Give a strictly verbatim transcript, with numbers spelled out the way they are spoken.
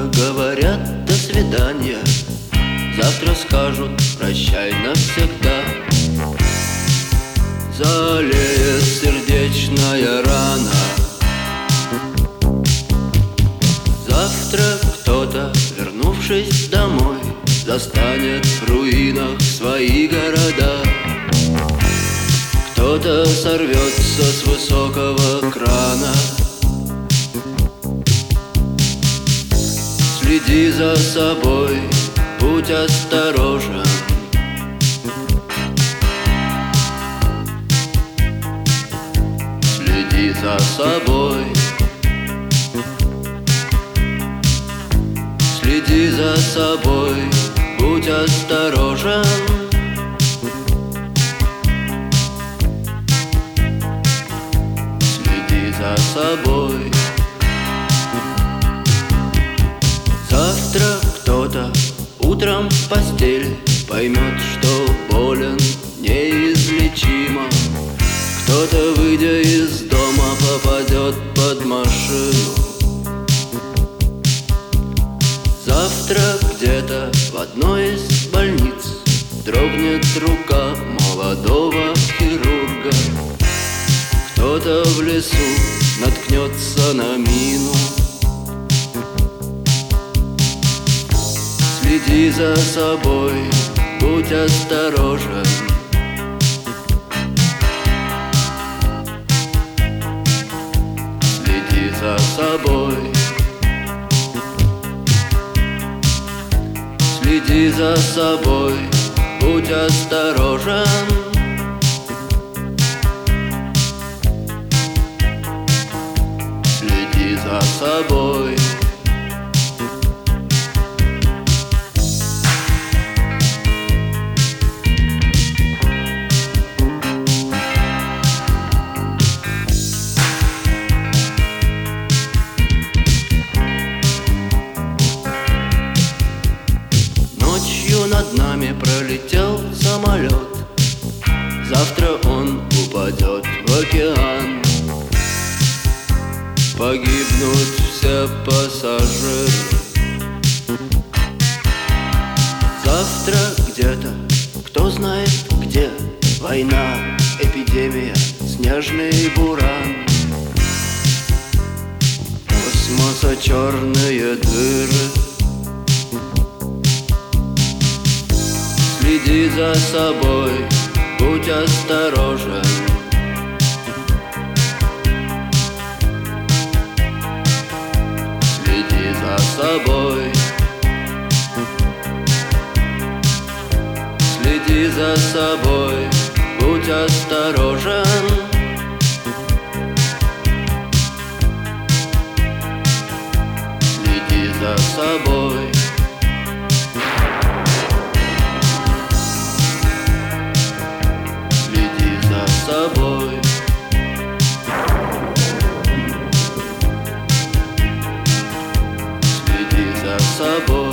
говорят до свидания, завтра скажут прощай навсегда. Залеет сердечная рана. Завтра кто-то, вернувшись домой, застанет в руинах свои города. Кто-то сорвется с высокого крана. Следи за собой, будь осторожен. Следи за собой. Следи за собой, будь осторожен. Следи за собой. Завтра кто-то утром в постели поймет, что болен неизлечимо. Кто-то, выйдя из дома, попадет под машину. Завтра где-то в одной из больниц дрогнет рука молодого хирурга. Кто-то в лесу наткнется на мину. Следи за собой, будь осторожен. Следи за собой. Следи за собой, будь осторожен. Следи за собой. Над нами пролетел самолет. Завтра он упадет в океан. Погибнут все пассажиры. Завтра где-то, кто знает где, война, эпидемия, снежный буран. Космоса черные дыры. Следи за собой, будь осторожен. Следи за собой. Следи за собой, будь осторожен. Следи за собой. Собой. Следи за собой.